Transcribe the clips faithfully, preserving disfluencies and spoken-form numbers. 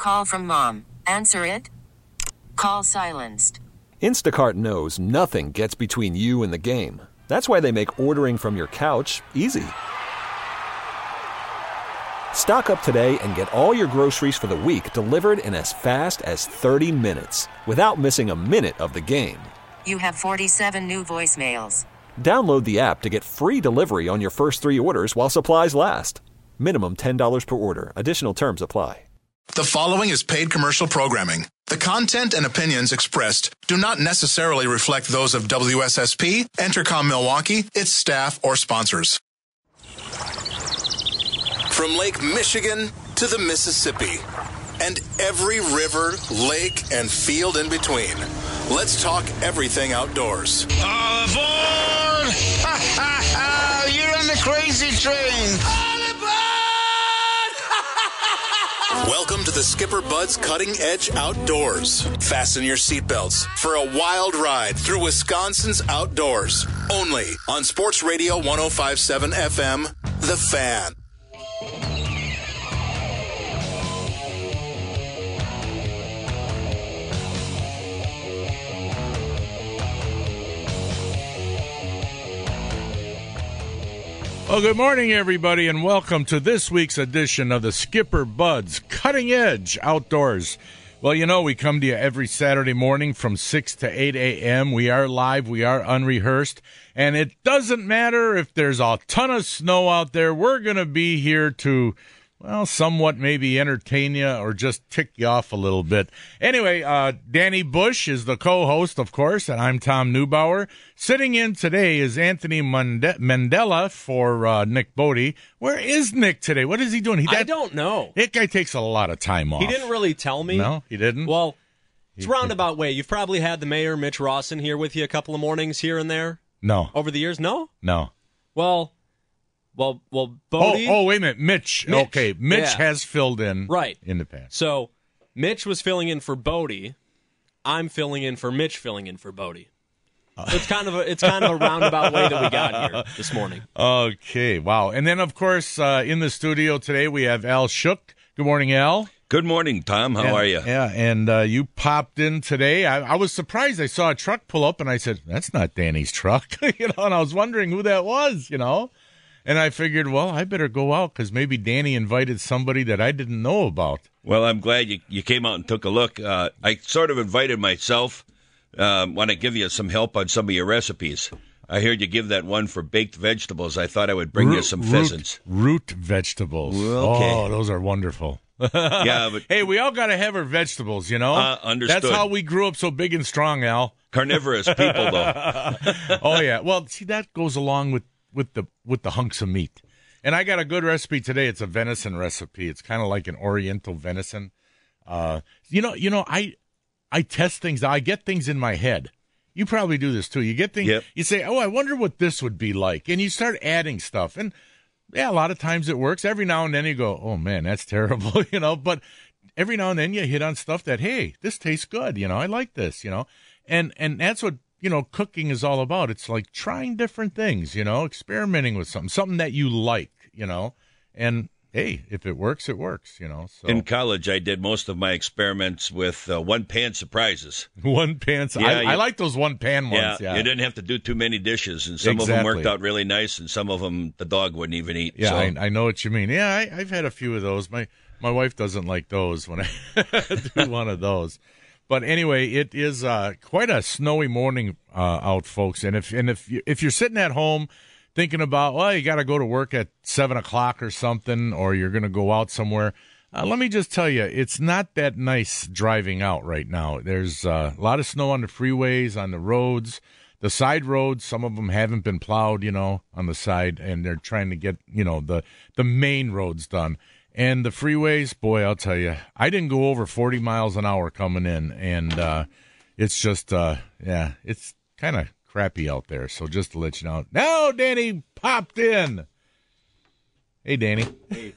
call from mom. Answer it. Call silenced. Instacart knows nothing gets between you and the game. That's why they make ordering from your couch easy. Stock up today and get all your groceries for the week delivered in as fast as thirty minutes without missing a minute of the game. You have forty-seven new voicemails. Download the app to get free delivery on your first three orders while supplies last. Minimum ten dollars per order. Additional terms apply. The following is paid commercial programming. The content and opinions expressed do not necessarily reflect those of W S S P, Entercom Milwaukee, its staff, or sponsors. From Lake Michigan to the Mississippi and every river, lake, and field in between, let's talk everything outdoors. All aboard! Ha ha ha! You're on the crazy train! Welcome to the Skipper Bud's Cutting Edge Outdoors. Fasten your seatbelts for a wild ride through Wisconsin's outdoors. Only on Sports Radio one oh five point seven F M, The Fan. Well, good morning, everybody, and welcome to this week's edition of the Skipper Bud's Cutting Edge Outdoors. Well, you know, we come to you every Saturday morning from six to eight a.m. We are live, we are unrehearsed, and it doesn't matter if there's a ton of snow out there. We're going to be here to, well, somewhat maybe entertain you or just tick you off a little bit. Anyway, uh, Danny Bush is the co-host, of course, and I'm Tom Neubauer. Sitting in today is Anthony Mende- Mandela for uh, Nick Bodie. Where is Nick today? What is he doing? He, that, I don't know. That guy takes a lot of time off. He didn't really tell me. No, he didn't? Well, it's a roundabout way. You've probably had the mayor, Mitch Rawson, here with you a couple of mornings here and there. No. Over the years? No? No. Well... Well, well, Bodie. Oh, oh, wait a minute, Mitch. Mitch. Okay, Mitch Yeah. has filled in right in the past. So, Mitch was filling in for Bodie. I'm filling in for Mitch, filling in for Bodie. Uh. It's kind of a it's kind of a roundabout way that we got here this morning. Okay, wow. And then, of course, uh, in the studio today we have Al Shook. Good morning, Al. Good morning, Tom. How and, are you? Yeah, and uh, you popped in today. I, I was surprised. I saw a truck pull up, and I said, "That's not Danny's truck," you know. And I was wondering who that was, you know. And I figured, well, I better go out because maybe Danny invited somebody that I didn't know about. Well, I'm glad you, you came out and took a look. Uh, I sort of invited myself. Um, want to give you some help on some of your recipes. I heard you give that one for baked vegetables. I thought I would bring root, you some root, pheasants. Root vegetables. Okay. Oh, those are wonderful. Yeah, but hey, we all got to have our vegetables, you know? Uh, understood. That's how we grew up so big and strong, Al. Carnivorous people, though. Oh, yeah. Well, see, that goes along with with the with the hunks of meat. And I got a good recipe today. It's a venison recipe. It's kind of like an oriental venison. Uh, you know, you know, I I test things. I get things in my head. You probably do this too. You get things. Yep. You say, "Oh, I wonder what this would be like," and you start adding stuff. And yeah, a lot of times it works. Every now and then you go, "Oh man, that's terrible," you know. But every now and then you hit on stuff that, hey, this tastes good. You know, I like this. You know, and and that's what. You know, cooking is all about. It's like trying different things, you know, experimenting with something, something that you like, you know, and hey, if it works, it works, you know. So in college, I did most of my experiments with uh, one-pan surprises. One pan, Yeah, I, you, I like those one-pan ones. Yeah, Yeah, you didn't have to do too many dishes, and some exactly. of them worked out really nice, and some of them the dog wouldn't even eat. Yeah, so. I, I know what you mean. Yeah, I, I've had a few of those. My my wife doesn't like those when I do one of those. But anyway, it is uh, quite a snowy morning uh, out, folks. And if and if you, if you're sitting at home thinking about, well, you got to go to work at seven o'clock or something, or you're going to go out somewhere, uh, let me just tell you, it's not that nice driving out right now. There's uh, a lot of snow on the freeways, on the roads, the side roads. Some of them haven't been plowed, you know, on the side, and they're trying to get, you know, the the main roads done. And the freeways, boy, I'll tell you, I didn't go over forty miles an hour coming in, and uh, it's just, uh, yeah, it's kind of crappy out there. So just to let you know, now Danny popped in. Hey, Danny. Hey.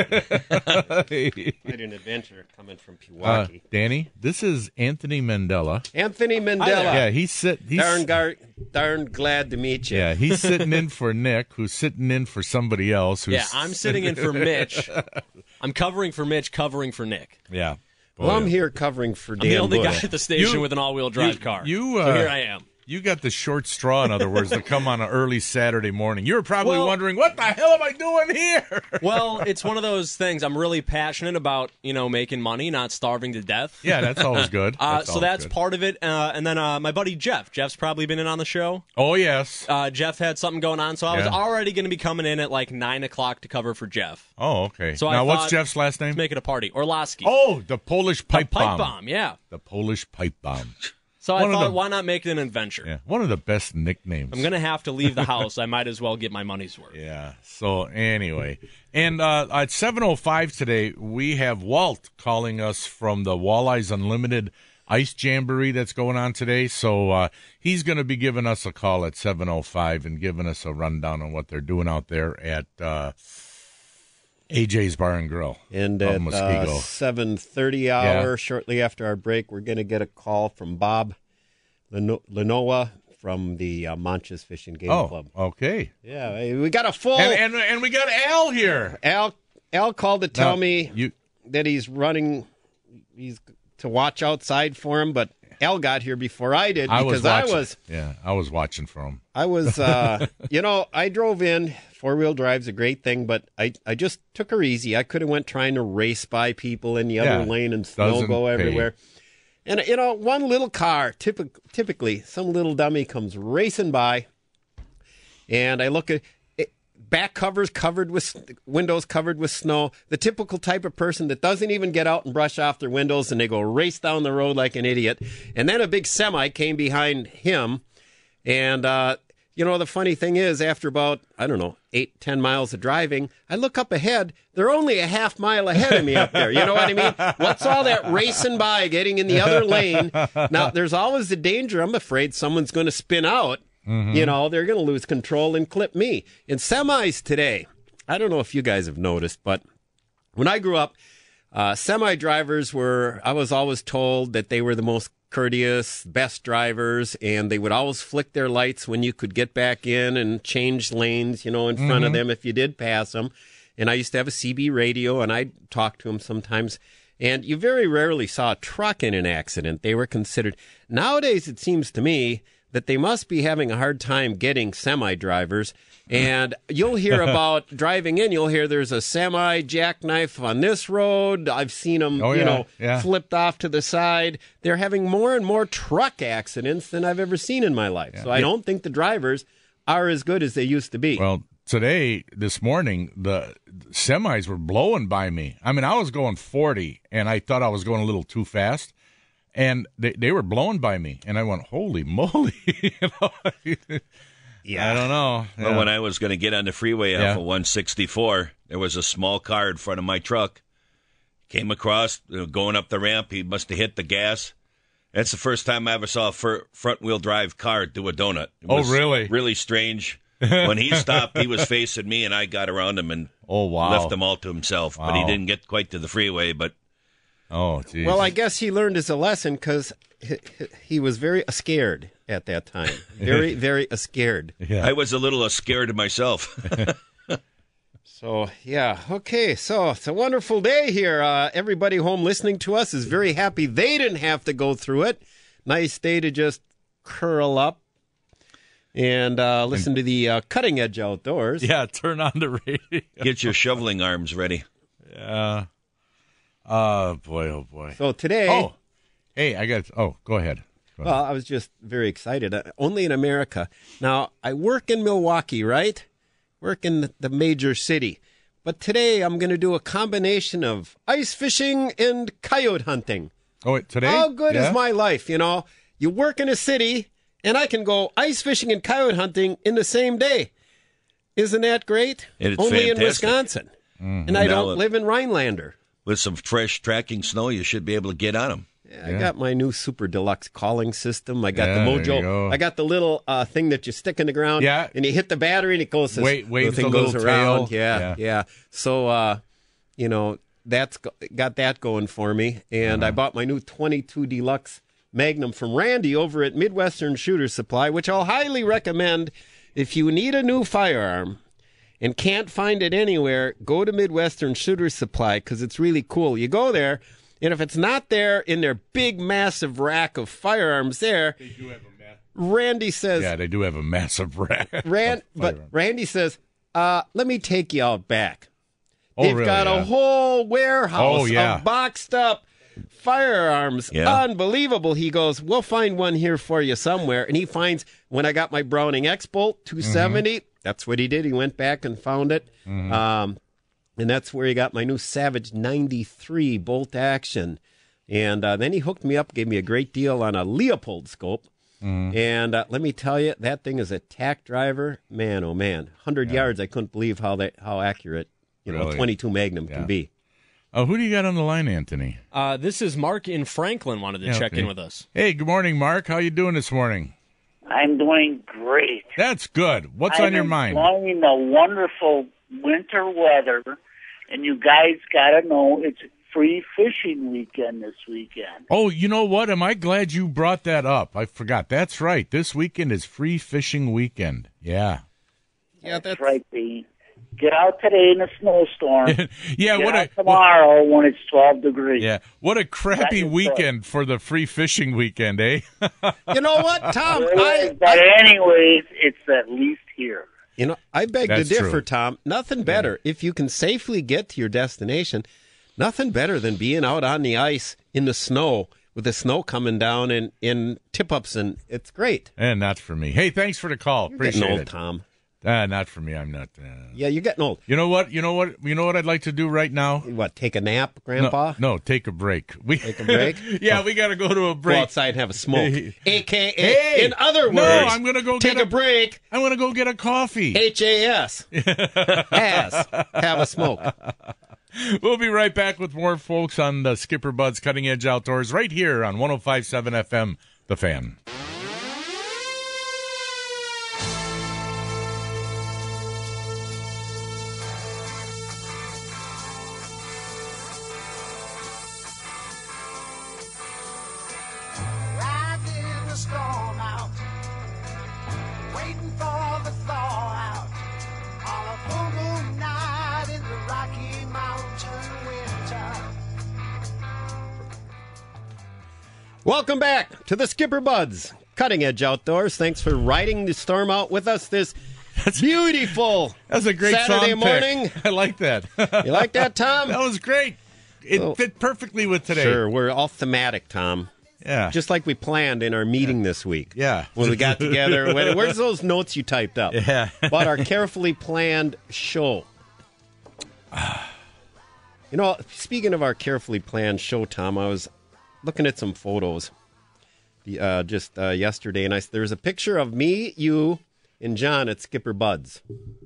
Quite an adventure coming from Pewaukee. Uh, Danny, this is Anthony Mandela. Anthony Mandela. Yeah, he's sit. He's, darn, gar- darn glad to meet you. Yeah, he's sitting in for Nick, who's sitting in for somebody else. Who's, Yeah, I'm sitting in for Mitch. I'm covering for Mitch, covering for Nick. Yeah. Well, I'm yeah. here covering for I'm Dan the only Bush. guy at the station You- with an all-wheel drive you- car. you, uh, so here I am. You got the short straw, in other words, to come on an early Saturday morning. You're probably Well- wondering, what the hell am I doing here? Well, it's one of those things. I'm really passionate about, you know, making money, not starving to death. Yeah, that's always good. Uh, That's so always that's good. part of it. Uh, and then uh, my buddy Jeff. Jeff's probably been in on the show. Oh, yes. Uh, Jeff had something going on, so I was Yeah. already going to be coming in at like nine o'clock to cover for Jeff. Oh, okay. So I now, what's thought- Jeff's last name? Let's make it a party. Orlowski. Oh, the Polish pipe, pipe bomb. bomb. Yeah. The Polish pipe bomb. So I One of thought, the- why not make it an adventure? Yeah, one of the best nicknames. I'm going to have to leave the house. I might as well get my money's worth. Yeah. So anyway, and uh, at seven oh five today, we have Walt calling us from the Walleyes Unlimited Ice Jamboree that's going on today. So uh, he's going to be giving us a call at seven oh five and giving us a rundown on what they're doing out there at uh, A J's Bar and Grill. And of at Muskego. uh, seven thirty hour, Yeah. shortly after our break, we're going to get a call from Bob Leno- Lenoa from the uh, Manches Fishing Game oh, Club. okay. Yeah, we got a full... And, and and we got Al here. Al, Al called to tell Now, me you. that he's running, he's to watch outside for him, but Al got here before I did I was because I watching. was, Yeah, I was watching for him. I was, uh, you know, I drove in. Four wheel drive's a great thing, but I, I just took her easy. I could have went trying to race by people in the other Yeah, lane and snow doesn't go pay. everywhere. And you know, one little car, typic, typically, some little dummy comes racing by, and I look at it, back covers covered with windows covered with snow. The typical type of person that doesn't even get out and brush off their windows, and they go race down the road like an idiot. And then a big semi came behind him, and uh, you know, the funny thing is, after about, I don't know, eight, ten miles of driving, I look up ahead. They're only a half mile ahead of me up there. You know what I mean? What's all that racing by, getting in the other lane? Now, there's always the danger. I'm afraid someone's going to spin out. Mm-hmm. You know, they're going to lose control and clip me. In semis today, I don't know if you guys have noticed, but when I grew up, uh, semi drivers were, I was always told that they were the most courteous, best drivers, and they would always flick their lights when you could get back in and change lanes, you know, in front Mm-hmm. of them if you did pass them. And I used to have a C B radio, and I'd talk to them sometimes. And you very rarely saw a truck in an accident. They were considered. Nowadays, it seems to me that they must be having a hard time getting semi-drivers. And you'll hear about driving in, you'll hear there's a semi jackknife on this road. I've seen them, Oh, you yeah, know, yeah. flipped off to the side. They're having more and more truck accidents than I've ever seen in my life. So I don't think the drivers are as good as they used to be. Well, today, this morning, the semis were blowing by me. I mean, I was going forty, and I thought I was going a little too fast, and they, they were blowing by me, and I went, holy moly. you know? yeah. I don't know. Well, Yeah. when I was going to get on the freeway Yeah. off of one sixty-four, there was a small car in front of my truck. Came across, you know, going up the ramp. He must have hit the gas. That's the first time I ever saw a fir- front-wheel drive car do a donut. It Oh, was really? Really strange. When he stopped, he was facing me, and I got around him and Oh, wow. left him all to himself. But he Wow. didn't get quite to the freeway. But Oh, geez. Well, I guess he learned his lesson because he, he was very scared at that time. Very, very scared. yeah. I was a little uh, scared of myself. So, yeah. Okay. So it's a wonderful day here. Uh, everybody home listening to us is very happy they didn't have to go through it. Nice day to just curl up and uh, listen to the uh, Cutting Edge Outdoors. yeah, turn on the radio. Get your shoveling arms ready. Yeah. Oh, boy, oh, boy. So today, Oh, hey, I got, oh, go ahead. Go ahead. well, I was just very excited. Uh, only in America. Now, I work in Milwaukee, right? Work in the- the major city. But today I'm going to do a combination of ice fishing and coyote hunting. Oh, wait, today? How good Yeah? is my life, you know? You work in a city, and I can go ice fishing and coyote hunting in the same day. Isn't that great? It's Only in fantastic. Wisconsin. And I Now, don't uh, live in Rhinelander. With some fresh tracking snow, you should be able to get on them. I got my new super deluxe calling system. I got Yeah, the there you Mojo. go. I got the little uh, thing that you stick in the ground. Yeah. And you hit the battery and it goes. This, Wait- waves the thing the goes little around. tail. Yeah, Yeah. yeah. So, uh, you know, that's go- got that going for me. And Uh-huh. I bought my new twenty-two Deluxe Magnum from Randy over at Midwestern Shooter Supply, which I'll highly recommend if you need a new firearm and can't find it anywhere. Go to Midwestern Shooter Supply because it's really cool. You go there. And if it's not there in their big, massive rack of firearms there, They do have a ma- Randy says, yeah, they do have a massive rack. Rand, of but firearms. Randy says, uh, let me take you out back. Oh, They've really, got yeah. a whole warehouse Oh, yeah. of boxed up firearms. Yeah. Unbelievable. He goes, we'll find one here for you somewhere. And he finds, when I got my Browning X-Bolt two seventy, Mm-hmm. that's what he did. He went back and found it. Mm-hmm. Um, and that's where he got my new Savage ninety-three bolt action. And uh, then he hooked me up, gave me a great deal on a Leopold scope. Mm-hmm. And uh, let me tell you, that thing is a tack driver. Man, oh man, one hundred yards. I couldn't believe how that how accurate, you know, Really? a twenty-two Magnum Yeah. can be. Oh, who do you got on the line, Anthony? Uh, this is Mark in Franklin wanted to Yeah, check okay. in with us. Hey, good morning, Mark. How you doing this morning? I'm doing great. That's good. What's I'm on your mind? enjoying the wonderful winter weather, and you guys got to know it's free fishing weekend this weekend. Oh, you know what? Am I glad you brought that up? I forgot. That's right. This weekend is free fishing weekend. Yeah. Yeah, That's right, Dean. Get out today in a snowstorm. yeah. Get What out a tomorrow when it's twelve degrees. yeah. What a crappy That is weekend for the free fishing weekend, eh? You know what, Tom? It I, is, but anyways, it's at least here. you know, I beg That's to differ, true. Tom. Nothing better if you can safely get to your destination. Nothing better than being out on the ice in the snow with the snow coming down and in tip-ups, and it's great. and not for me. Hey, thanks for the call. You're Appreciate getting old, it. Tom. Uh, not for me. I'm not. Uh... Yeah, you're getting old. You know what? You know what? You know what I'd like to do right now? What, take a nap, Grandpa? No, no, take a break. We Take a break? yeah, we got to go to a Go break. outside and have a smoke. A K A, Hey! in other words, No, I'm gonna go take get a, break. I'm gonna go get a coffee. H A S. Has. Have a smoke. We'll be right back with more folks on the Skipper Bud's Cutting Edge Outdoors right here on one oh five point seven F M, The Fan. Riding in the storm out, waiting for the thaw out, on a full moon night in the Rocky Mountain winter. Welcome back to the Skipper Buds Cutting Edge Outdoors. Thanks for riding the storm out with us this beautiful That's a great Saturday song pick. morning. I like that. You like that, Tom? That was great. It Oh. fit perfectly with today. Sure, we're all thematic, Tom. Yeah. Just like we planned in our meeting this week. Yeah. When we got together. When- Where's those notes you typed up? Yeah. About our carefully planned show. You know, speaking of our carefully planned show, Tom, I was looking at some photos the, uh, just uh, yesterday, and I, there's a picture of me, you, and John at Skipper Bud's.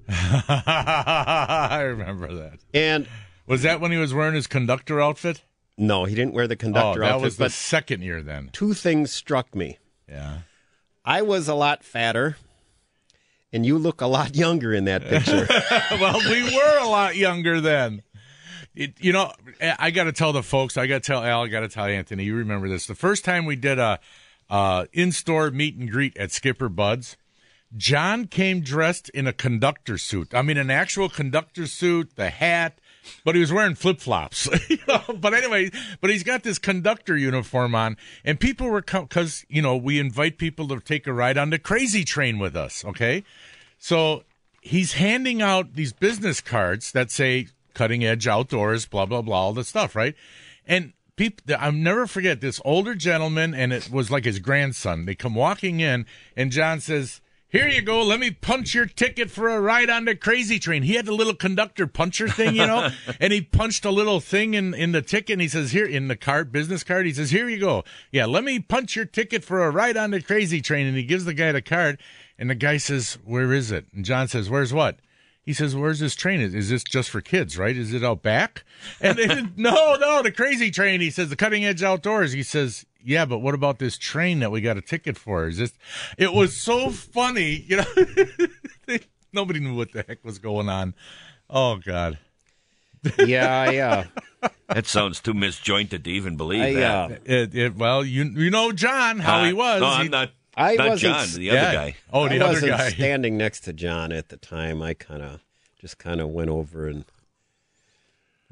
I remember that. And Was that when he was wearing his conductor outfit? no, he didn't wear the Oh, conductor that outfit, was the but second year then. two things struck me. Yeah. I was a lot fatter, and you look a lot younger in that picture. Well, we were a lot younger then. It, you know, I got to tell the folks, I got to tell Al, I got to tell Anthony, you remember this. The first time we did a uh, in-store meet and greet at Skipper Bud's, John came dressed in a conductor suit. I mean, an actual conductor suit, the hat, but he was wearing flip-flops. You know? But anyway, but he's got this conductor uniform on, and people were, because, you know, we invite people to take a ride on the Crazy Train with us, okay? So he's handing out these business cards that say Cutting Edge Outdoors, blah, blah, blah, all the stuff, right? And people, I'll never forget this older gentleman, and it was like his grandson. They come walking in, and John says, "Here you go. Let me punch your ticket for a ride on the Crazy Train." He had the little conductor puncher thing, you know, and he punched a little thing in, in the ticket, and he says, "Here," in the card, business card, he says, "Here you go. Yeah, let me punch your ticket for a ride on the Crazy Train." And he gives the guy the card, and the guy says, "Where is it?" And John says, "Where's what?" He says, "Where's this train? Is, is this just for kids, right? Is it out back?" And then, no, no, the Crazy Train. He says, "The Cutting Edge Outdoors." He says, "Yeah, but what about this train that we got a ticket for?" Is this? It was so funny, you know. Nobody knew what the heck was going on. Oh God. Yeah, yeah. That sounds too misjointed to even believe I, that. uh, It, it, well, you you know John how Uh, he was. No, I'm He- not. I not wasn't- John, the yeah. other guy. Oh, the I other wasn't guy. standing next to John at the time. I kind of just kind of went over and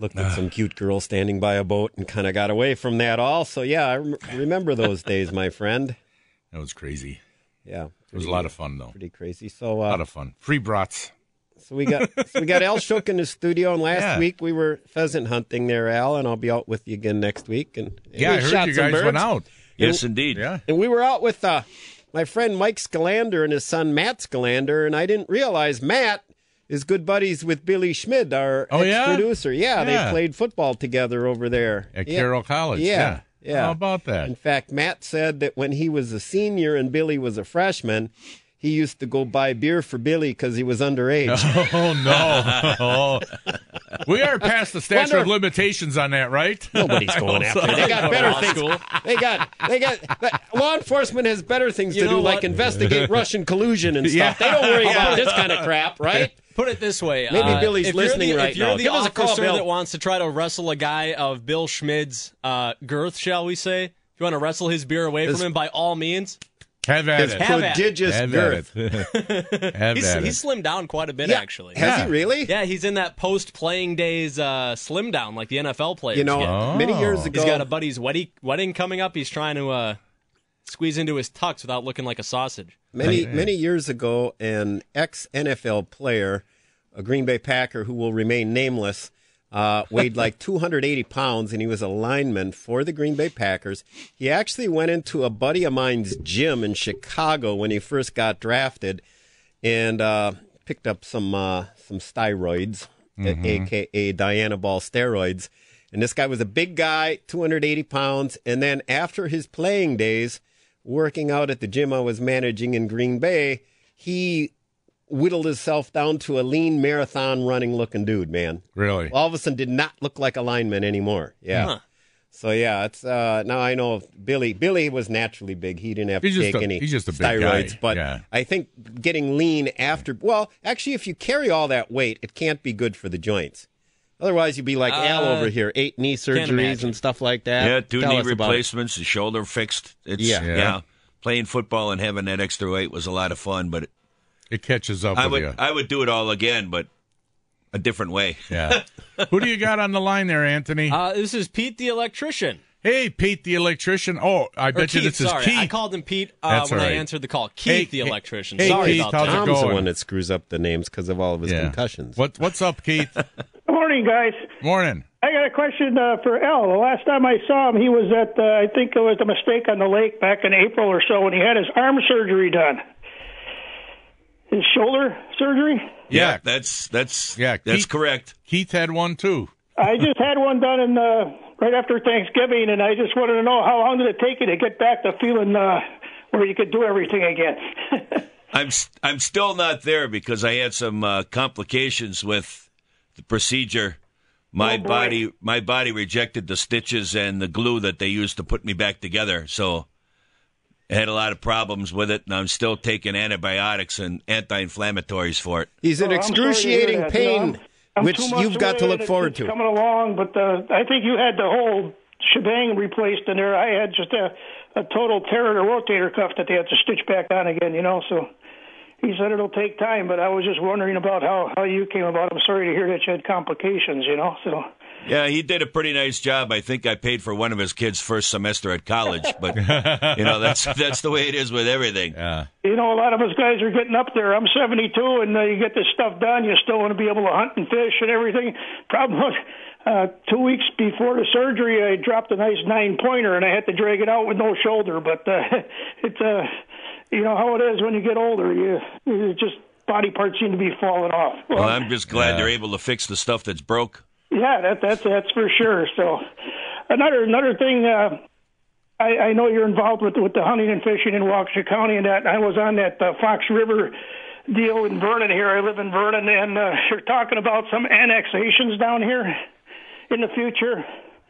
looked at some cute girl standing by a boat and kind of got away from that all. So, yeah, I rem- remember those days, my friend. That was crazy. Yeah. It was a lot of fun, though. Pretty crazy. So, uh, a lot of fun. Free brats. So we got so we got Al Shook in the studio, and last Yeah. week we were pheasant hunting there, Al, and I'll be out with you again next week. And, and Yeah, we I heard shot you some guys birds. went out. Yes, indeed. Yeah. And we were out with uh, my friend Mike Scalander and his son Matt Scalander, and I didn't realize Matt is good buddies with Billy Schmid, our Oh, yeah? ex-producer. Yeah, Yeah. they played football together over there. At yeah. Carroll College. Yeah, Yeah. yeah. How about that? In fact, Matt said that when he was a senior and Billy was a freshman, he used to go buy beer for Billy because he was underage. Oh, no. Oh. We are past the statute Wonder- of limitations on that, right? Nobody's going after it. They got better Law things. school. They got, they got, law enforcement has better things You to do, know like what? investigate Russian collusion and stuff. Yeah. They don't worry about this kind of crap, right? Put it this way. Maybe uh, Billy's if you're listening the, right if you're now. the Give us a call, officer Bill. that wants to try to wrestle a guy of Bill Schmid's uh, girth, shall we say, if you want to wrestle his beer away His- from him, by all means. Have at His it. Have at it. prodigious Have girth. at it. Have He's, at he's it. slimmed down quite a bit, Yeah. actually. Has Yeah. he really? Yeah, he's in that post-playing days uh, slim down like the N F L players You know, get. Oh. many years ago, He's got a buddy's wedding, wedding coming up. He's trying to uh, squeeze into his tux without looking like a sausage. many many years ago, an ex-N F L player, a Green Bay Packer who will remain nameless, uh, weighed like two hundred eighty pounds, and he was a lineman for the Green Bay Packers. He actually went into a buddy of mine's gym in Chicago when he first got drafted, and uh, picked up some uh, some steroids, a k a. Diana Ball steroids. And this guy was a big guy, two hundred eighty pounds, and then after his playing days, working out at the gym I was managing in Green Bay, he whittled himself down to a lean marathon running looking dude, man. Really? All of a sudden did not look like a lineman anymore. Yeah. Huh. So yeah, it's uh now I know Billy Billy was naturally big. He didn't have He's to just take a- any he's just a big steroids, guy. but Yeah. I think getting lean after well, actually if you carry all that weight, it can't be good for the joints. Otherwise you'd be like Al Uh, over here, eight knee surgeries imagine. and stuff like that. Yeah, two Tell knee us about it. replacements, the shoulder fixed. It's, Yeah. yeah. Yeah. Playing football and having that extra weight was a lot of fun, but It catches up I with would you. I would do it all again, but a different way. Yeah. Who do you got on the line there, Anthony? Uh, this is Pete the electrician. hey, Pete the electrician. Oh, I Or bet Keith, you this is sorry. Keith. I called him Pete uh, That's when all I right. answered the call. Keith Hey, the hey, electrician. hey, sorry Keith, about how's that. it Tom's the going? one that screws up the names because of all of his Yeah. concussions. What, what's up, Keith? Good morning, guys. Morning. I got a question uh, for Al. The last time I saw him, he was at, uh, I think it was a mistake on the lake back in April or so when he had his arm surgery done. His shoulder surgery? Yeah, that's that's Yeah, that's Keith- correct. Keith had one, too. I just had one done in, uh, right after Thanksgiving, and I just wanted to know how long did it take you to get back to feeling uh, where you could do everything again? I'm s- I'm still not there because I had some uh, complications with the procedure. My Oh, boy. body my body rejected the stitches and the glue that they used to put me back together. So I had a lot of problems with it, and I'm still taking antibiotics and anti-inflammatories for it. He's in Oh, I'm sorry to excruciating hear that. You know, pain, I'm- I'm which too much you've got to away look and forward it's to. coming along, but uh, I think you had the whole shebang replaced in there. I had just a, a total tear in the rotator cuff that they had to stitch back on again, you know. So he said it'll take time, but I was just wondering about how, how you came about. I'm sorry to hear that you had complications, you know. So Yeah, he did a pretty nice job. I think I paid for one of his kids' first semester at college, but you know that's that's the way it is with everything. Yeah. you know, a lot of us guys are getting up there. I'm seventy-two, and uh, you get this stuff done. You still want to be able to hunt and fish and everything. Problem was, uh, two weeks before the surgery, I dropped a nice nine pointer, and I had to drag it out with no shoulder. But uh, it's uh, you know how it is when you get older. You, you just body parts seem to be falling off. Well, I'm just glad Yeah. they're able to fix the stuff that's broke. Yeah, that, that's that's for sure. So, another another thing, uh, I, I know you're involved with with the hunting and fishing in Waukesha County, and that I was on that uh, Fox River deal in Vernon here. I live in Vernon, and uh, they're talking about some annexations down here in the future.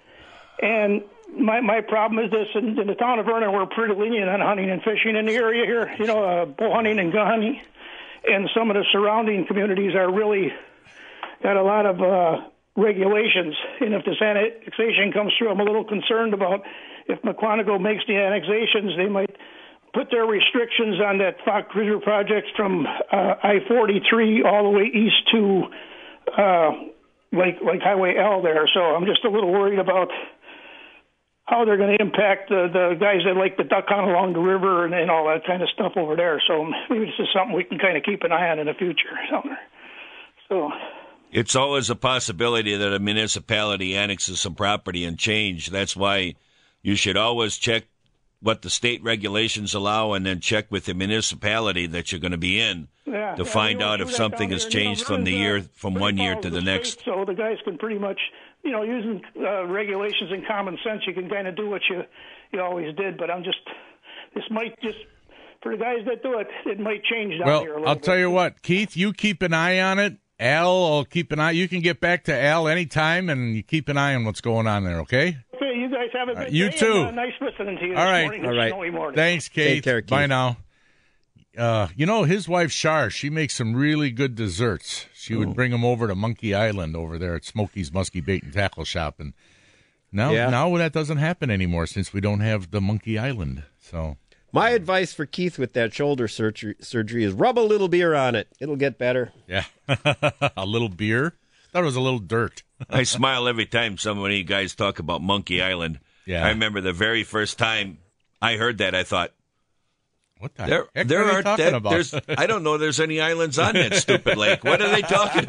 And my my problem is this: in, in the town of Vernon, we're pretty lenient on hunting and fishing in the area here. You know, uh, bow hunting and gun hunting, and some of the surrounding communities are really got a lot of uh, regulations. And if this annexation comes through, I'm a little concerned about if McQuantico makes the annexations, they might put their restrictions on that Fox River project from uh, I forty-three all the way east to uh, like like Highway L there. So I'm just a little worried about how they're going to impact the, the guys that like to duck hunt along the river and, and all that kind of stuff over there. So maybe this is something we can kind of keep an eye on in the future. So it's always a possibility that a municipality annexes some property and change. That's why you should always check what the state regulations allow and then check with the municipality that you're going to be in yeah, to yeah, find out if something has changed from the year from one year to the next. So the guys can pretty much, you know, using uh, regulations and common sense, you can kind of do what you you always did. But I'm just, this might just, for the guys that do it, it might change down well, here a little I'll bit. tell you what, Keith, you keep an eye on it. Al will keep an eye. You can get back to Al anytime, and you keep an eye on what's going on there, okay? Okay, you guys have a good uh, you day. too. And, uh, nice listening to you All this right. morning. All right. Snowy morning. Thanks, Kate. Take care, Keith. Bye now. Uh, you know, his wife, Shar, she makes some really good desserts. She would bring them over to Monkey Island over there at Smokey's Muskie Bait and Tackle Shop. And now, Yeah. now that doesn't happen anymore since we don't have the Monkey Island. So My advice for Keith with that shoulder surgery, surgery is rub a little beer on it. It'll get better. yeah, a little beer. Thought it was a little dirt. I smile every time some of you guys talk about Monkey Island. Yeah. I remember the very first time I heard that, I thought, What the there, heck there are they aren't talking that, about? there's, I don't know there's any islands on that stupid lake. What are they talking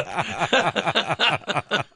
about?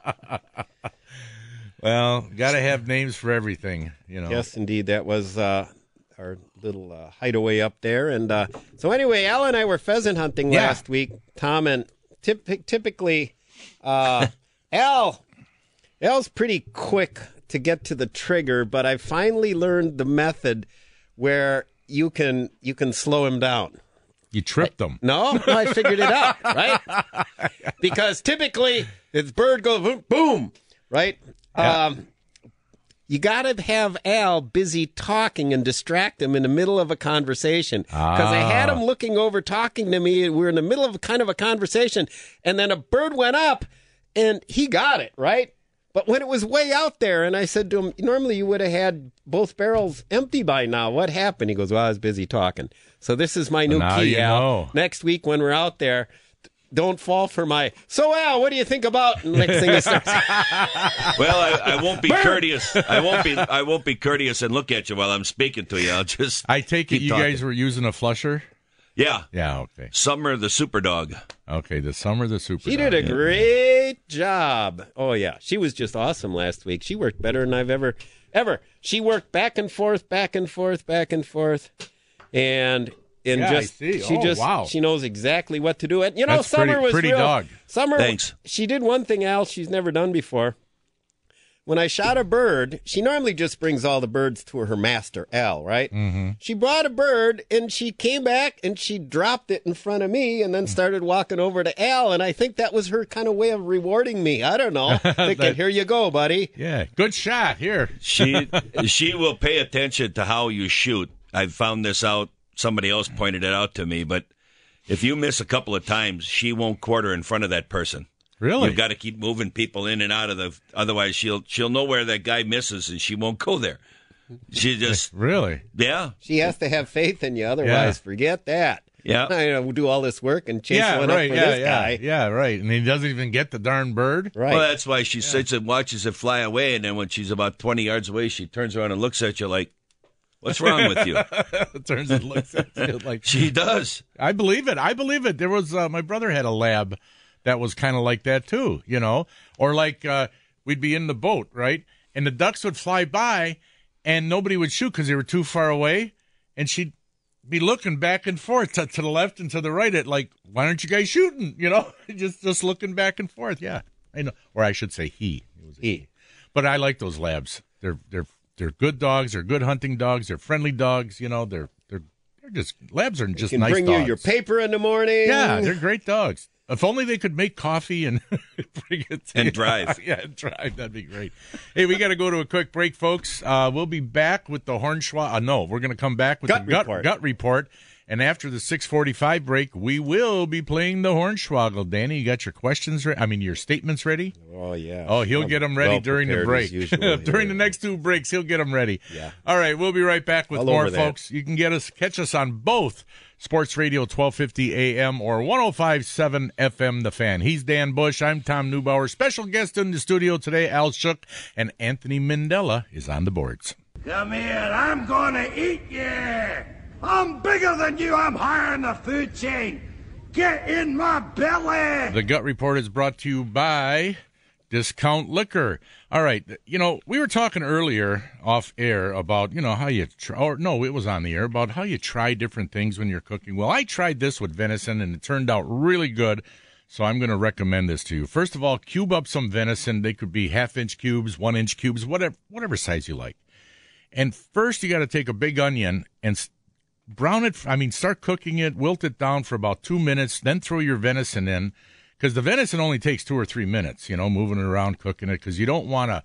Well, got to have names for everything, you know. Yes, indeed. That was uh, our little uh, hideaway up there. And uh, so anyway, Al and I were pheasant hunting Yeah. last week, Tom, and typ- typically uh, Al, Al's pretty quick to get to the trigger, but I finally learned the method where you can you can slow him down. You tripped them. No, no, I figured it out, right? Because typically, this bird goes boom, boom, right? Yeah. Um, you got to have Al busy talking and distract him in the middle of a conversation. Because I had him looking over, talking to me. We were in the middle of kind of a conversation, and then a bird went up, and he got it, right? But when it was way out there, and I said to him, normally you would have had both barrels empty by now. What happened? He goes, well, I was busy talking. So this is my new Now key, you Al. know. Next week when we're out there, don't fall for my, so Al, what do you think about? And next thing he starts. Well, I, I won't be courteous. I won't be. I won't be courteous and look at you while I'm speaking to you. I'll just. I take it keep you talking. guys were using a flusher? Yeah. Yeah, okay. Summer the Super Dog. Okay, the Summer the Super She Dog. did a great job. Oh, yeah. She was just awesome last week. She worked better than I've ever, ever. She worked back and forth, back and forth, back and forth. And and Yeah, I just see. she Oh, just wow. she knows exactly what to do. And you know, That's Summer pretty- was pretty real. dog. Summer, Thanks. She did one thing, Al, she's never done before. When I shot a bird, she normally just brings all the birds to her master, Al, right? Mm-hmm. She brought a bird, and she came back, and she dropped it in front of me, and then started walking over to Al, and I think that was her kind of way of rewarding me. I don't know. Thinking, That- here you go, buddy. Yeah, good shot. Here. She she will pay attention to how you shoot. I've found this out. Somebody else pointed it out to me, but if you miss a couple of times, she won't quarter in front of that person. Really? You've got to keep moving people in and out of the. Otherwise, she'll she'll know where that guy misses, and she won't go there. She just Really? yeah She has to have faith in you, otherwise, Yeah. forget that. yeah. I you know, we'll do all this work and chase Yeah, one right. up for Yeah, this yeah, guy. yeah, right. And he doesn't even get the darn bird. Right. Well, that's why she sits and watches it fly away, and then when she's about twenty yards away, she turns around and looks at you like, "What's wrong with you?" Turns and looks at you like She does. I believe it. I believe it. There was uh, my brother had a lab that was kind of like that too, you know, or like uh, we'd be in the boat, right, and the ducks would fly by, and nobody would shoot because they were too far away, and she'd be looking back and forth to, to the left and to the right at like, why aren't you guys shooting? You know, just just looking back and forth. Yeah, I know, or I should say he. It was a He. But I like those labs. They're they're they're good dogs. They're good hunting dogs. They're friendly dogs. You know, they're they're they're just labs are just Can nice bring dogs. you your paper in the morning. Yeah, they're great dogs. If only they could make coffee and bring it to And you. drive. Yeah, and drive. That'd be great. Hey, we got to go to a quick break, folks. Uh, we'll be back with the Hornswoggle. Uh, no, we're going to come back with Gut the gut report. gut report. And after the six forty-five break, we will be playing the Hornswoggle. Danny, you got your questions ready? I mean, your statements ready? Oh, yeah. Oh, he'll I'm get them ready well during the prepared as break. usual during here. the next two breaks, he'll get them ready. Yeah. All right, we'll be right back with All more, over that. folks. You can get us, catch us on both Sports Radio twelve fifty A M or one oh five point seven F M The Fan. He's Dan Bush. I'm Tom Neubauer. Special guest in the studio today, Al Shook, and Anthony Mandela is on the boards. Come here, I'm gonna eat you. I'm bigger than you. I'm higher in the food chain. Get in my belly. The Gut Report is brought to you by Discount Liquor. All right, you know, we were talking earlier off air about, you know, how you, try, or no, it was on the air, about how you try different things when you're cooking. Well, I tried this with venison, and it turned out really good, so I'm going to recommend this to you. First of all, cube up some venison. They could be half-inch cubes, one-inch cubes, whatever, whatever size you like. And first, you got to take a big onion and brown it, I mean, start cooking it, wilt it down for about two minutes, then throw your venison in, because the venison only takes two or three minutes, you know, moving it around, cooking it, because you don't want to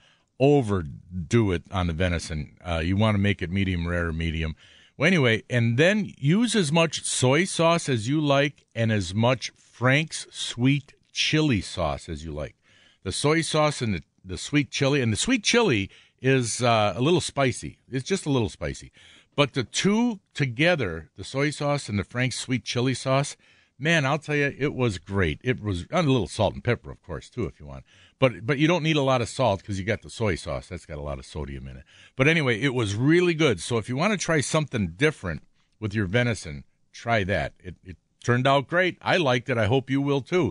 overdo it on the venison. Uh, you want to make it medium rare or medium. Well, anyway, and then use as much soy sauce as you like and as much Frank's sweet chili sauce as you like. The soy sauce and the, the sweet chili, and the sweet chili is uh, a little spicy. It's just a little spicy. But the two together, the soy sauce and the Frank's sweet chili sauce, man, I'll tell you, it was great. It was and a little salt and pepper, of course, too, if you want. But but you don't need a lot of salt because you got the soy sauce. That's got a lot of sodium in it. But anyway, it was really good. So if you want to try something different with your venison, try that. It, it turned out great. I liked it. I hope you will, too.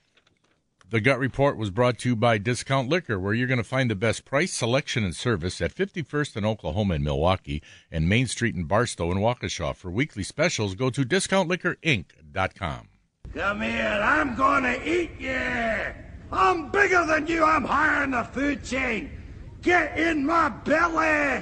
The Gut Report was brought to you by Discount Liquor, where you're going to find the best price, selection, and service at fifty-first in Oklahoma and Milwaukee and Main Street in Barstow and Waukesha. For weekly specials, go to discount liquor inc dot com. Come here, I'm gonna eat you. I'm bigger than you. I'm higher in the food chain. Get in my belly.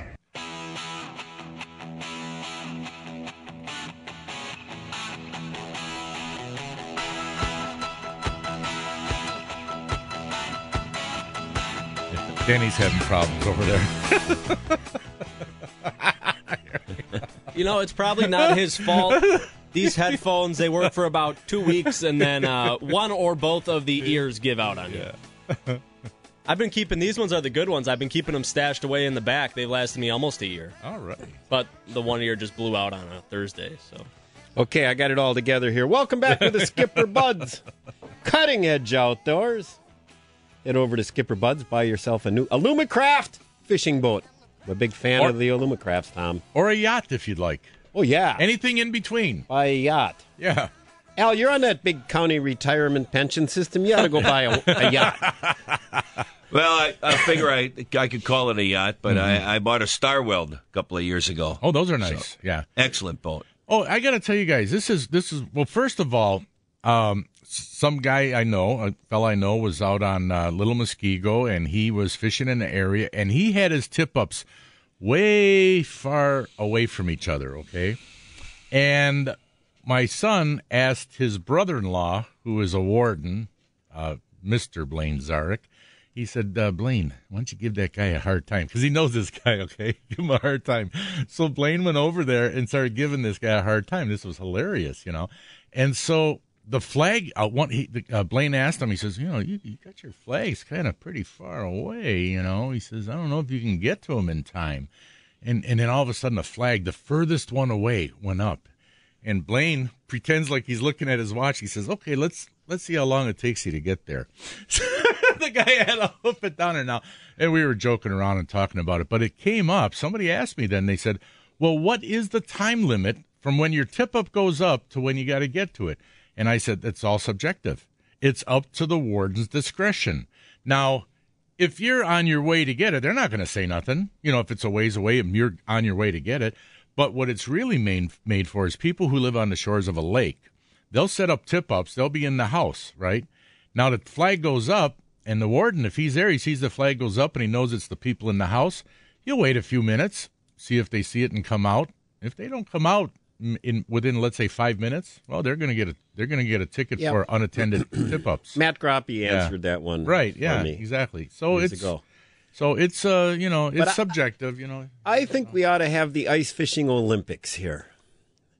Danny's having problems over there. You know, it's probably not his fault. These headphones, they work for about two weeks, and then uh, one or both of the ears give out on you. Yeah. I've been keeping, these ones are the good ones. I've been keeping them stashed away in the back. They've lasted me almost a year. All right. But the one ear just blew out on a Thursday, so. Okay, I got it all together here. Welcome back to the Skipper Buds Cutting Edge Outdoors. Head over to Skipper Buds, buy yourself a new Alumacraft fishing boat. I'm a big fan Or- of the Alumacrafts, Tom. Or a yacht, if you'd like. Oh, yeah. Anything in between. Buy a yacht. Yeah. Al, you're on that big county retirement pension system. You ought to go buy a, a yacht. Well, I, I figure I I could call it a yacht, but Mm-hmm. I, I bought a Star Weld a couple of years ago. Oh, those are nice. So, yeah. Excellent boat. Oh, I got to tell you guys, this is, this is well, first of all, um, some guy I know, a fella I know, was out on uh, Little Muskego, and he was fishing in the area, and he had his tip-ups way far away from each other, okay? And my son asked his brother-in-law, who is a warden, uh, Mister Blaine Zarek, he said, uh, Blaine, why don't you give that guy a hard time? Because he knows this guy, okay? Give him a hard time. So Blaine went over there and started giving this guy a hard time. This was hilarious, you know? And so the flag, uh, one, he, uh, Blaine asked him, he says, you know, you, you got your flags kind of pretty far away, you know? He says, I don't know if you can get to them in time. And and then all of a sudden the flag, the furthest one away, went up. And Blaine pretends like he's looking at his watch. He says, okay, let's let's see how long it takes you to get there. The guy had to hoof it down there now. And we were joking around and talking about it. But it came up. Somebody asked me then, they said, well, what is the time limit from when your tip-up goes up to when you got to get to it? And I said, it's all subjective. It's up to the warden's discretion. Now, if you're on your way to get it, they're not going to say nothing. You know, if it's a ways away and you're on your way to get it. But what it's really made, made for is people who live on the shores of a lake. They'll set up tip-ups. They'll be in the house, right? Now, the flag goes up, and the warden, if he's there, he sees the flag goes up, and he knows it's the people in the house. He'll wait a few minutes, see if they see it and come out. If they don't come out in within, let's say, five minutes, well, they're going to get a they're going to get a ticket Yep. for unattended tip-ups. Matt Groppe Yeah. answered that one. Right? for Yeah, me exactly. So years it's ago. so it's uh you know it's But I- subjective. You know, I think we ought to have the ice fishing Olympics here.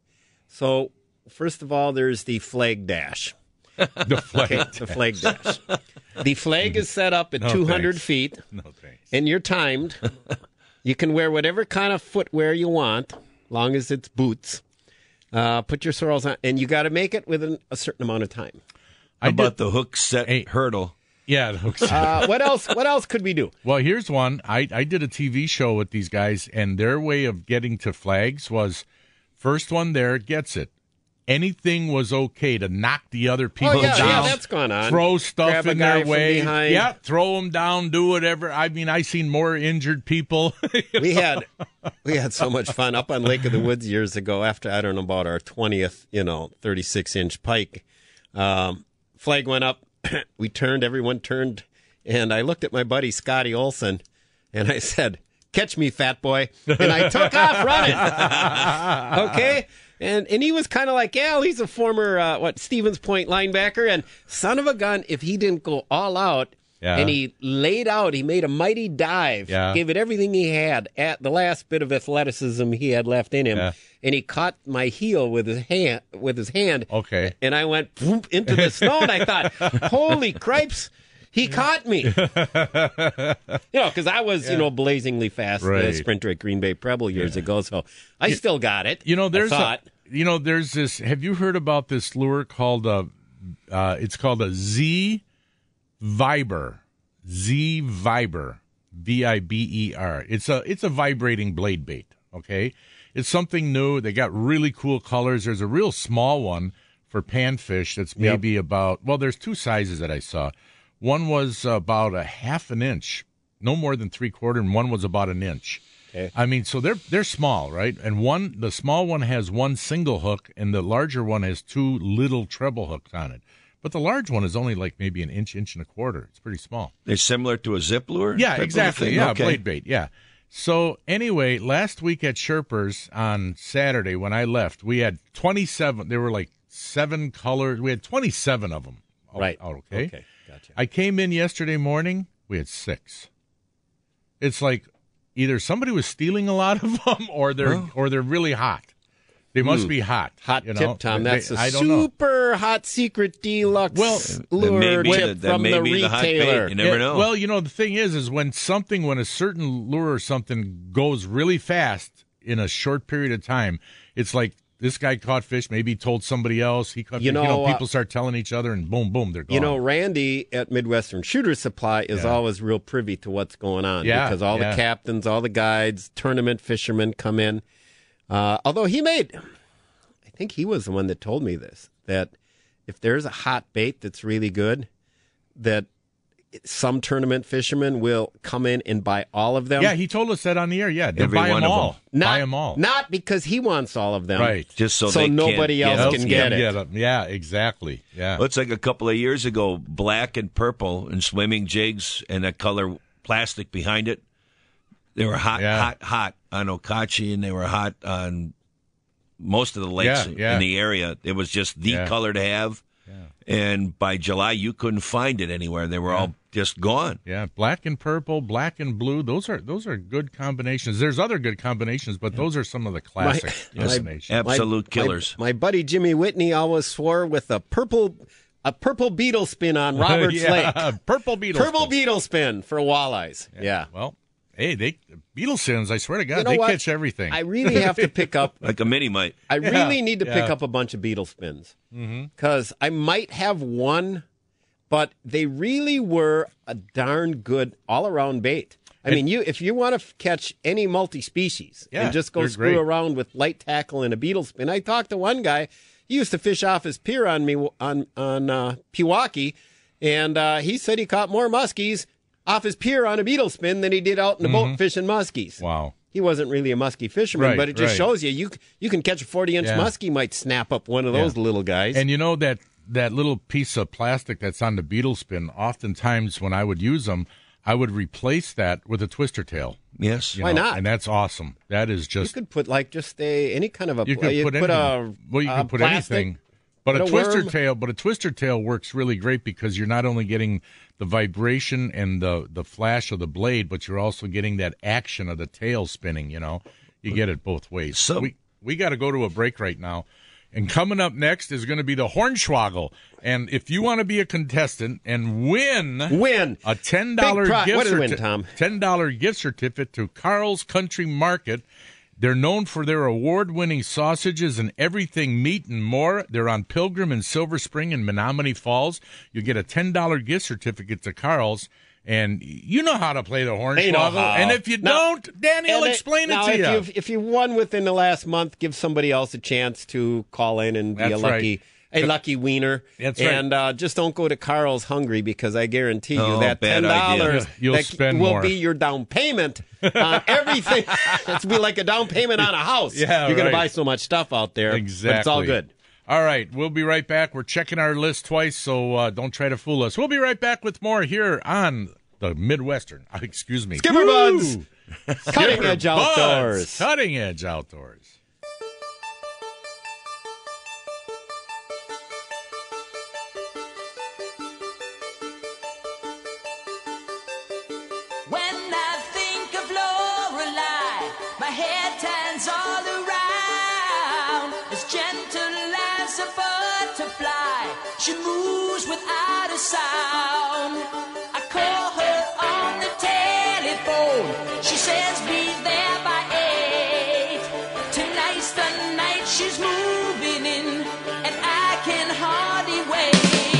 So, first of all, there's the flag dash. The flag Okay, dash. the flag dash. The flag is set up at No, two hundred thanks. feet, No thanks. and you're timed. You can wear whatever kind of footwear you want, long as it's boots. Uh, put your sorrels on, and you got to make it within a certain amount of time. How I about did- the hook set Hey. hurdle? Yeah, the hooks. Uh, what else? What else could we do? Well, here's one. I, I did a T V show with these guys, and their way of getting to flags was first one there gets it. Anything was okay to knock the other people Oh, yeah, down. yeah, that's gone on. Throw stuff Grab a in guy their from way. behind. Yeah, throw them down, do whatever. I mean, I seen more injured people. We had we had so much fun up on Lake of the Woods years ago. After I don't know about our twentieth, you know, thirty-six inch pike, um, flag went up. We turned. Everyone turned, and I looked at my buddy Scotty Olson, and I said, "Catch me, fat boy!" And I took off running. Okay. And and he was kind of like, yeah, he's a former, uh, what, Stevens Point linebacker. And son of a gun, if he didn't go all out Yeah. and he laid out, he made a mighty dive, Yeah. gave it everything he had at the last bit of athleticism he had left in him. Yeah. And he caught my heel with his hand, with his hand. Okay. And I went boom, into the snow, and I thought, holy cripes. He caught me. You know, because I was, you know, blazingly fast Right. uh, sprinter at Green Bay Preble years ago, so I still got it. You know, there's I a, thought. you know, there's this. Have you heard about this lure called a? Uh, it's called a Z Viber. Z Viber. V I B E R. It's a it's a vibrating blade bait. Okay, it's something new. They got really cool colors. There's a real small one for panfish. That's maybe Yep. about. Well, there's two sizes that I saw. One was about a half an inch, no more than three quarter, and one was about an inch. Okay. I mean, so they're they're small, right? And one, the small one has one single hook, and the larger one has two little treble hooks on it. But the large one is only like maybe an inch, inch and a quarter. It's pretty small. They're similar to a zip lure? Yeah, type of exactly. thing? Yeah, Okay. blade bait. Yeah. So anyway, last week at Sherpers on Saturday when I left, we had twenty-seven. There were like seven colors. We had twenty-seven of them. Out, Right. Out, okay. Okay. Gotcha. I came in yesterday morning. We had six. It's like either somebody was stealing a lot of them, or they're Huh? or they're really hot. They must be hot. Hot you know? tip, Tom. They- That's they- a I don't know. super hot secret deluxe Well, lure that may be tip the- that from may the be the hot bait. retailer. You never Yeah, know. Well, you know, the thing is, is when something, when a certain lure or something goes really fast in a short period of time, it's like this guy caught fish, maybe he told somebody else. He caught You fish. You know, know, uh, people start telling each other, and boom, boom, they're gone. You know, Randy at Midwestern Shooter Supply is Yeah. always real privy to what's going on Yeah, because all yeah. the captains, all the guides, tournament fishermen come in. Uh, although he made, I think he was the one that told me this, that if there's a hot bait that's really good, that some tournament fishermen will come in and buy all of them. yeah, he told us that on the air. Yeah, they'll Every buy one them of all. them. not, buy them all. Not because he wants all of them. Right. Just so, So they nobody can't else get can it. get it. Yeah, them. Yeah, exactly. Yeah. Well, it's like a couple of years ago, black and purple and swimming jigs and that color plastic behind it. They were hot, Yeah. hot, hot on Okachi, and they were hot on most of the lakes Yeah, yeah. in the area. It was just the Yeah. color to have. And by July, you couldn't find it anywhere. They were all just gone. Yeah, black and purple, black and blue. Those are those are good combinations. There's other good combinations, but those are some of the classic My- combinations. Absolute My- killers. My, my buddy Jimmy Whitney always swore with a purple a purple beetle spin on Roberts yeah, Lake. purple beetle. Purple spin. beetle spin for walleyes. Yeah. Well, hey, they beetle sins. I swear to God, You know they what? catch everything. I really have to pick up. Like a mini mite. I really need to pick yeah. up a bunch of beetle spins because I might have one, but they really were a darn good all around bait. I mean, you if you want to f- catch any multi-species Yeah, and just go they're screw great. around with light tackle and a beetle spin. I talked to one guy. He used to fish off his pier on me on on uh, Pewaukee, and uh, he said he caught more muskies off his pier on a beetle spin than he did out in the boat fishing muskies. wow. He wasn't really a muskie fisherman, Right, but it just right. shows you you you can catch a forty-inch Yeah. muskie, might snap up one of those Yeah. little guys. And you know that that little piece of plastic that's on the beetle spin. Oftentimes, when I would use them, I would replace that with a twister tail. Yes. you Why know, not? And that's awesome. That is you just could put like just a any kind of a you could you put, put a anything. well, you a could put plastic, anything. But put a a twister worm. tail, but a twister tail works really great because you're not only getting the vibration and the the flash of the blade, but you're also getting that action of the tail spinning. You know, you get it both ways. So- we we got to go to a break right now. And coming up next is going to be the Hornswoggle. And if you want to be a contestant and win, win a ten dollars Big pri- gift what is it certi- win, Tom? ten dollars gift certificate to Carl's Country Market. They're known for their award-winning sausages and everything meat and more. They're on Pilgrim in Silver Spring and Menominee Falls. You get a ten dollars gift certificate to Carl's. And you know how to play the Hornswoggle. And if you Now- don't, Danny will and explain it, now, to if you. You've, if you won within the last month, give somebody else a chance to call in and be That's a lucky, right. a lucky wiener. That's right. And uh, just don't go to Carl's hungry, because I guarantee you Oh, that bad ten dollars idea. You'll that spend will more. be your down payment on everything. It's be like a down payment on a house. Yeah, You're going right. to buy so much stuff out there. Exactly. But it's all good. All right, we'll be right back. We're checking our list twice, so uh, don't try to fool us. We'll be right back with more here on the Midwestern. Uh, excuse me. Skipper Buds. Cutting Skipper Edge Buds. Outdoors. Cutting Edge Outdoors. When I think of Lorelei, my hair turns all around. As gentle as a butterfly, she moves without a sound. I call her on the telephone. She says be there by eight. Tonight's the night she's moving in, and I can hardly wait.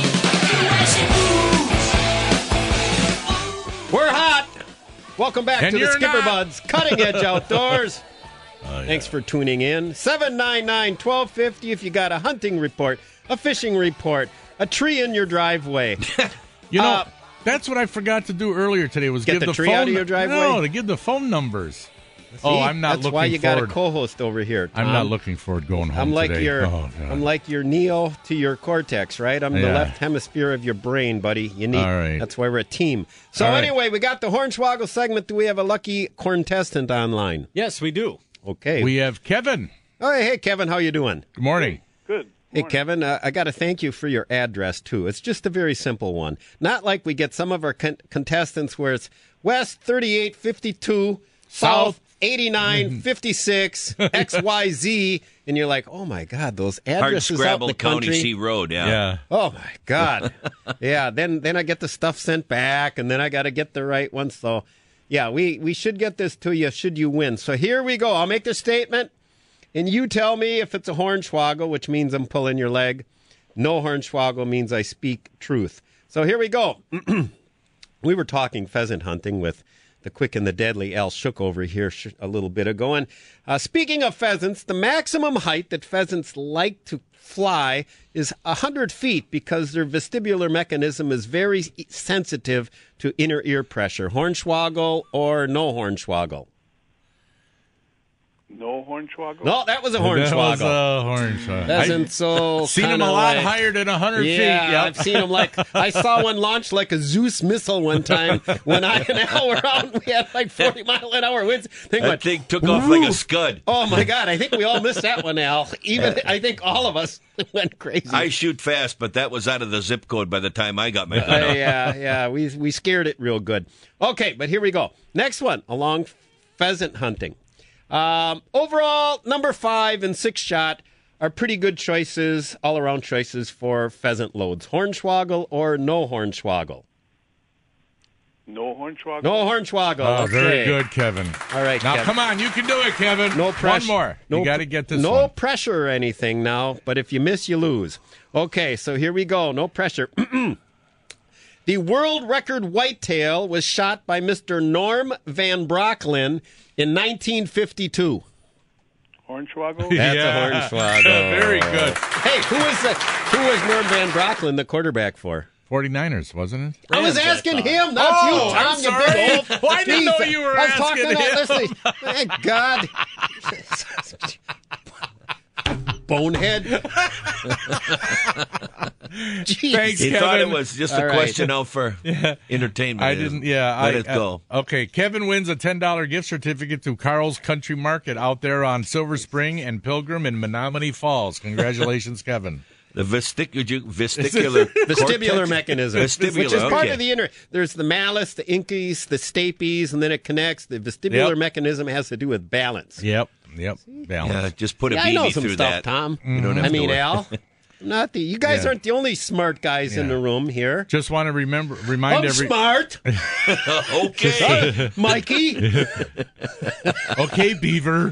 Where she moves. We're hot. Welcome back And to the you're Skipper not. Buds Cutting Edge Outdoors. Oh, yeah. Thanks for tuning in. seven nine nine, one two five zero if you got a hunting report, a fishing report, a tree in your driveway. You know, Uh, that's what I forgot to do earlier today was Get give the the tree phone out of your driveway? No, to give the phone numbers. oh, See? I'm not That's looking why you forward. got a co-host over here, I'm Tom. not looking forward going home I'm like today. your Oh, God. I'm like your Neo to your Cortex, right? I'm the Yeah. left hemisphere of your brain, buddy. You need. All right. That's why we're a team. So All right. anyway, we got the Hornswoggle segment. Do we have a lucky contestant online? Yes, we do. Okay. We have Kevin. oh, hey, hey, Kevin, how you doing? Good morning. Good. Hey, Kevin, uh, I got to thank you for your address, too. It's just a very simple one. Not like we get some of our con- contestants where it's West thirty-eight fifty-two, South eighty-nine fifty-six, X Y Z, and you're like, oh, my God, those Hard addresses out in scrabble the County country. C Road, yeah. Yeah. Oh, my God. yeah, then then I get the stuff sent back, and then I got to get the right one. So, yeah, we, we should get this to you should you win. So here we go. I'll make the statement. And you tell me if it's a Hornswoggle, which means I'm pulling your leg. No Hornswoggle means I speak truth. So here we go. We were talking pheasant hunting with the quick and the deadly Al Shook over here sh- a little bit ago. And uh, speaking of pheasants, the maximum height that pheasants like to fly is one hundred feet because their vestibular mechanism is very sensitive to inner ear pressure. Hornswoggle or no Hornswoggle? No Hornswoggle? No, that was a That was Hornswoggle. a Hornswoggle. Doesn't so Seen him kinda a lot like- higher than one hundred yeah, feet. Yep. I've seen him like I saw one launch like a Zeus missile one time when I and Al were out. We had like forty mile an hour winds. Thing That went, thing took off like "Woo!" a scud. Oh my God! I think we all missed that one, Al. Even I think all of us went crazy. I shoot fast, but that was out of the zip code by the time I got my gun Uh, out. yeah, yeah, we we scared it real good. Okay, but here we go. Next one, along pheasant hunting. Um, overall, number five and six shot are pretty good choices, all around choices for pheasant loads. Hornswoggle or no Hornswoggle? No Hornswoggle? No Hornswoggle. Oh, okay. very good, Kevin. All right, Now, Kevin. come on. You can do it, Kevin. No pressure. One more. No, you got to get this no one. pressure or anything now, but if you miss, you lose. Okay, so here we go. No pressure. The world record whitetail was shot by Mister Norm Van Brocklin in nineteen fifty-two. Hornswoggle? That's Yeah. a Hornswoggle. Very good. Hey, who was the, who was Norm Van Brocklin the quarterback for? forty-niners, wasn't it? I was That's what I asking thought. him, not Oh, you, Tom. I'm You sorry. big old. Well, I didn't know Jeez, you were I was asking talking him. Listen, thank God. Bonehead. Jeez. Thanks, He Kevin. thought it was just All a right. question out for entertainment. I didn't. Yeah, Let I, it go. uh, okay, Kevin wins a ten dollar gift certificate to Carl's Country Market out there on Silver Spring and Pilgrim in Menominee Falls. Congratulations, Kevin. The vestibular, vestibular, Vestibular cortex- mechanism, Vestibular, which is part okay. of the inner. There's the malleus, the incus, the stapes, and then it connects. The vestibular Yep. mechanism has to do with balance. Yep. Yep, balance. Yeah, just put a Yeah, I B B know some through stuff, that. Tom. You don't have I to mean, worry. Al. Not the. You guys Yeah. aren't the only smart guys in Yeah. the room here. Just want to remember, remind I'm every. smart. Okay. Mikey. Okay, Beaver.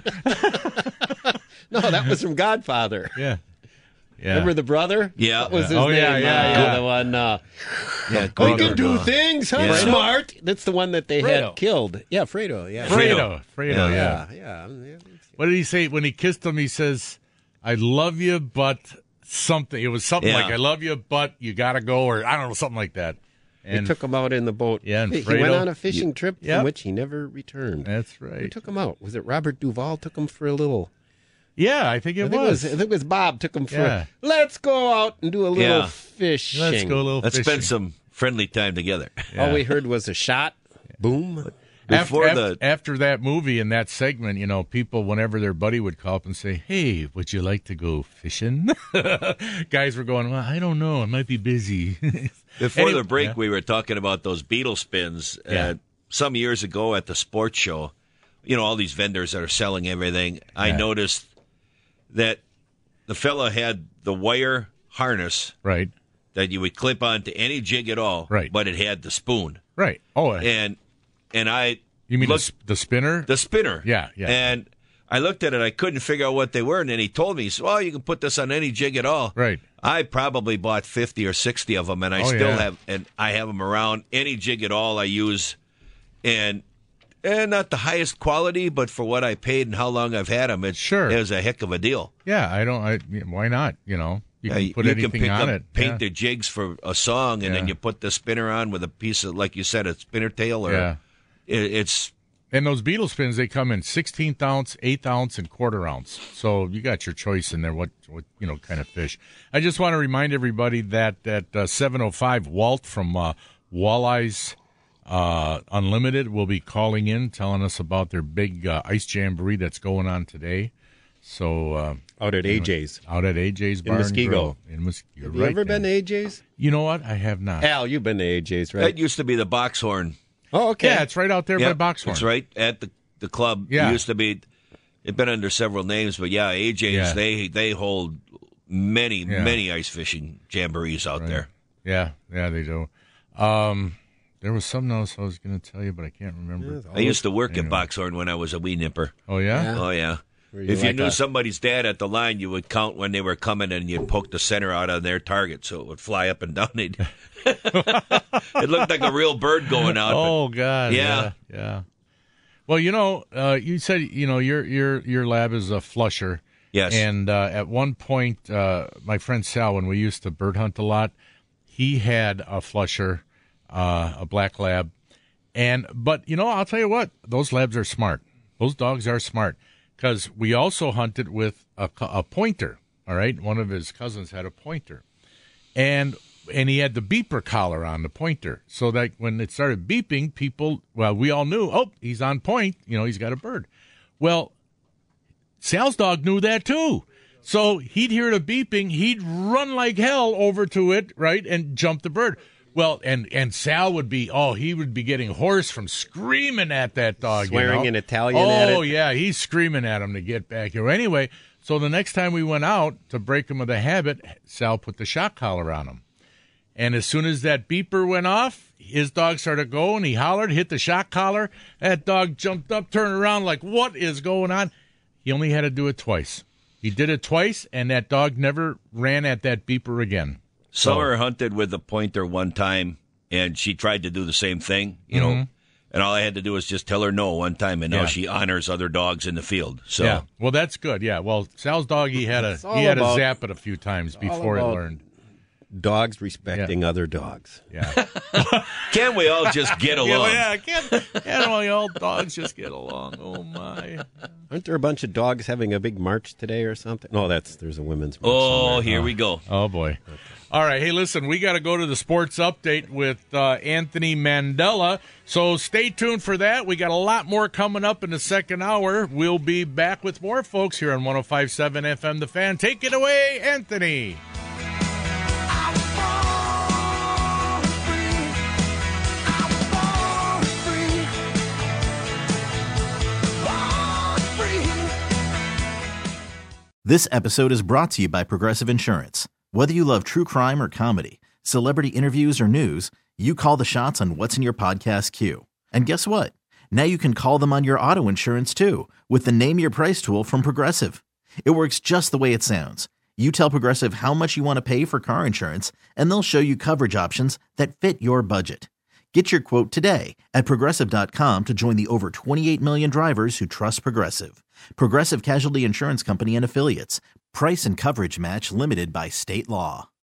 No, that was from Godfather. Yeah. Yeah. Remember the brother? Yeah. What was Yeah. his Oh, name? yeah, yeah, Uh, yeah. The one. Uh, Yeah, I go can to- do uh, things. I'm Yeah. smart. That's the one that they Fredo. had killed. Yeah, Fredo. Yeah. Fredo. Fredo, yeah. Yeah. yeah. yeah. What did he say when he kissed him? He says, "I love you, but something." It was something Yeah. like, "I love you, but you gotta go," or I don't know, something like that. They And took him out in the boat. Yeah, and he he went Fredo- on a fishing trip Yep. from which he never returned. That's Who right. took him out? Was it Robert Duvall took him for a little? Yeah, I think it I think was. it was. I think it was Bob took him for. Yeah. Let's go out and do a little Yeah. fishing. Let's go a little Let's fishing. spend some friendly time together. Yeah. All we heard was a shot. Boom. Before after, the after, after that movie and that segment, you know, people, whenever their buddy would call up and say, "Hey, would you like to go fishing?" Guys were going, "Well, I don't know. I might be busy." Before Anyway- the break, Yeah. we were talking about those beetle spins. Yeah. Uh, some years ago at the sports show, you know, all these vendors that are selling everything, I Yeah. noticed that the fella had the wire harness Right, that you would clip onto any jig at all, Right. but it had the spoon. right. Oh, And and I you mean the, looked, s- the spinner? the spinner. Yeah, yeah. And I looked at it, I couldn't figure out what they were, and then he told me, he said, well, you can put this on any jig at all. Right. I probably bought fifty or sixty of them, and I Oh, still yeah. have, and I have them around any jig at all I use, and and not the highest quality, but for what I paid and how long I've had them, it, Sure. it was a heck of a deal. Yeah, I don't. I, why not? You know, you Yeah, can put you anything can pick on up, it. paint yeah. the jigs for a song, and then Yeah. you put the spinner on with a piece of, like you said, a spinner tail, or Yeah. it, it's And those beetle spins, they come in sixteenth ounce, eighth ounce, and quarter ounce. So you got your choice in there. What, what you know, kind of fish. I just want to remind everybody that at uh, seven oh five, Walt from uh, Walleyes uh, Unlimited will be calling in, telling us about their big uh, ice jamboree that's going on today. So uh, Out at A J's. out at A J's Bar and Muskego. Grill in Muskego. Have you ever been to A J's? You know what? I have not. Al, you've been to A J's, that right? used to be the Boxhorn. Oh, okay. Yeah, it's right out there Yep, by Boxhorn. It's right at the the club. Yeah. It used to be. It's been under several names, but yeah, A J's Yeah. they they hold many Yeah. many ice fishing jamborees out Right. there. Yeah, yeah, they do. Um, there was something else I was going to tell you, but I can't remember. I used to work Anyway. at Boxhorn when I was a wee nipper. Oh yeah, Yeah. Oh yeah. Were you If you like knew a- somebody's dad at the line, you would count when they were coming, and you'd poke the center out on their target so it would fly up and down. They'd- it looked like a real bird going out. but- Oh God, Yeah. yeah, yeah. Well, you know, uh, you said you know your your your lab is a flusher. Yes. And uh, at one point, uh, my friend Sal, when we used to bird hunt a lot, he had a flusher, uh, a black lab, and but you know, I'll tell you what, those labs are smart. Those dogs are smart because we also hunted with a, co- a pointer. All right, one of his cousins had a pointer, and and he had the beeper collar on the pointer, so that when it started beeping, people, well, we all knew, oh, he's on point. You know, he's got a bird. Well, Sal's dog knew that too. So he'd hear the beeping, he'd run like hell over to it, right, and jump the bird. Well, and, and Sal would be, oh, he would be getting hoarse from screaming at that dog. Swearing you know? in Italian oh, at it. yeah, he's screaming at him to get back here. Anyway, so the next time we went out to break him of the habit, Sal put the shock collar on him. And as soon as that beeper went off, his dog started going. He hollered, hit the shock collar. That dog jumped up, turned around like, what is going on? He only had to do it twice. He did it twice, and that dog never ran at that beeper again. Summer hunted with a pointer one time, and she tried to do the same thing, you know. Mhm. And all I had to do was just tell her no one time, and now Yeah. she honors other dogs in the field. So Yeah, well, that's good. Yeah, well, Sal's dog, he had a It's all he had to about- zap it a few times before he about- learned. Dogs respecting other dogs. Yeah. can we all just get along? Yeah, can't, can't all y'all dogs just get along? Oh, my. Aren't there a bunch of dogs having a big march today or something? No, that's there's a women's march. Oh, somewhere. here we go. Oh, boy. All right. Hey, listen, we got to go to the sports update with uh, Anthony Mandela. So stay tuned for that. We got a lot more coming up in the second hour. We'll be back with more folks here on one oh five point seven F M The Fan. Take it away, Anthony. This episode is brought to you by Progressive Insurance. Whether you love true crime or comedy, celebrity interviews or news, you call the shots on what's in your podcast queue. And guess what? Now you can call them on your auto insurance too with the Name Your Price tool from Progressive. It works just the way it sounds. You tell Progressive how much you want to pay for car insurance, and they'll show you coverage options that fit your budget. Get your quote today at Progressive dot com to join the over twenty-eight million drivers who trust Progressive. Progressive Casualty Insurance Company and Affiliates. Price and coverage match limited by state law.